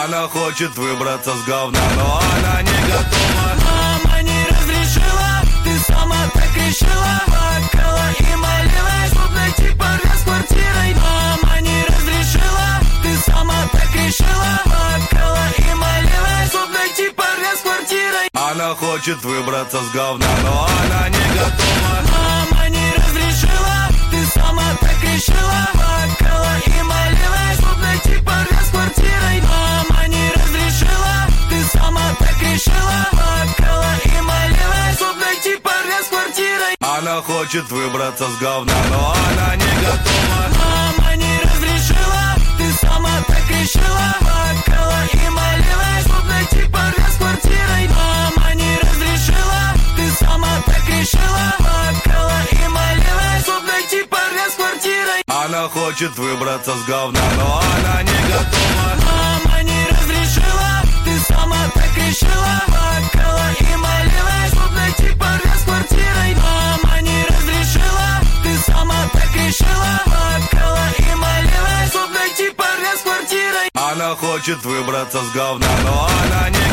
Она хочет выбраться с говна, но она не готова. Мама не разрешила, ты сама так решила. Плакала и молилась, чтоб найти парня с квартирой. Мама не разрешила, ты сама так решила. Плакала и молилась, чтоб найти парня с квартирой. Она хочет выбраться с говна, но она не готова. Мама не разрешила, ты сама так решила. Плакала и молилась, чтоб найти парня с квартирой. Мама не разрешила, ты сама так решила. Плакала и молилась, чтоб найти парня с квартирой. Она хочет выбраться с говна, но она не готова. Мама не разрешила, ты сама так решила. Плакала и молилась, чтоб найти парня с квартирой. Мама не разрешила, ты сама так решила. Плакала и молилась, чтоб найти парня с квартирой. Она хочет выбраться с говна, но она не готова. Мама не разрешила, ты сама так решила. Плакала и молилась, чтоб найти парня с квартирой. Мама не разрешила, ты сама так решила. Плакала и молилась, чтоб найти парня с квартирой. Она хочет выбраться с говна, но она не